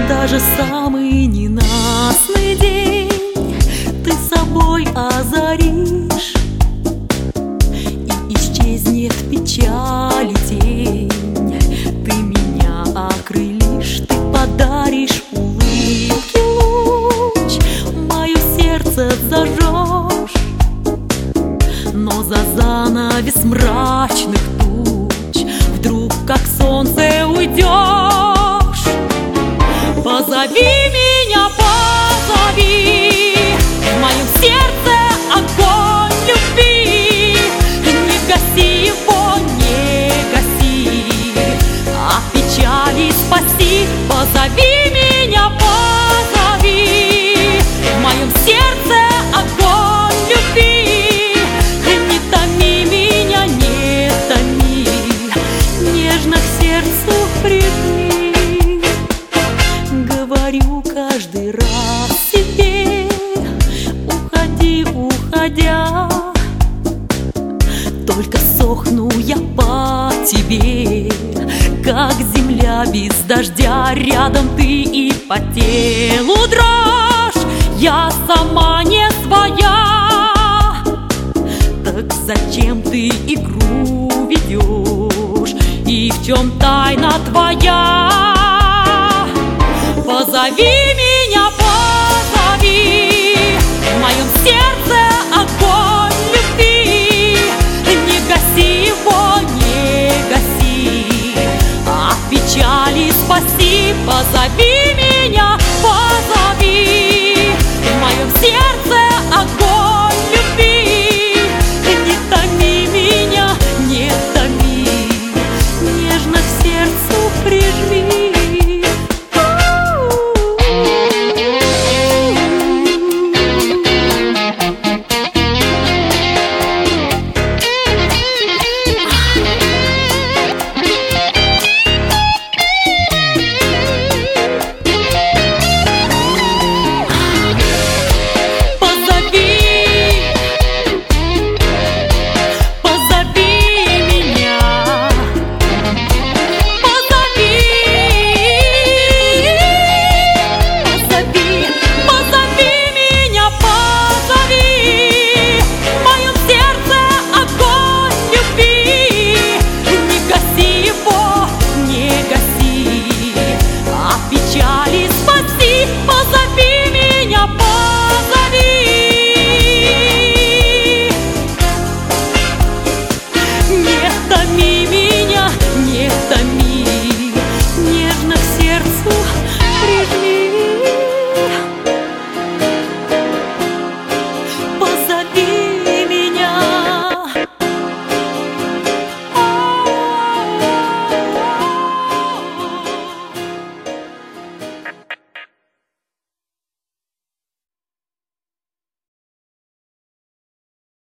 даже самый ненастный день ты собой озаришь, и исчезнет печаль и тень. Ты меня окрылишь, ты подаришь улыбки луч, мое сердце зажжешь, но за занавес мрачных туч вдруг, как солнце, уйдешь. Позови меня, позови, в моем сердце огонь любви. Не гаси его, не гаси, от печали спаси. Позови меня, позови, в моем сердце огонь любви. Не томи меня, не томи, нежно к сердцу прижми. Говорю каждый раз себе, уходи, уходя, только сохну я по тебе, как земля без дождя. Рядом ты и по телу дрожь, я сама не своя. Так зачем ты игру ведешь, и в чем тайна твоя? Позови меня, позови, в моем сердце огонь любви. Не гаси его, не гаси, от печали спаси. Позови меня, позови, в моем сердце огонь любви. Не томи меня, не томи, нежно к сердцу прижми. Не томи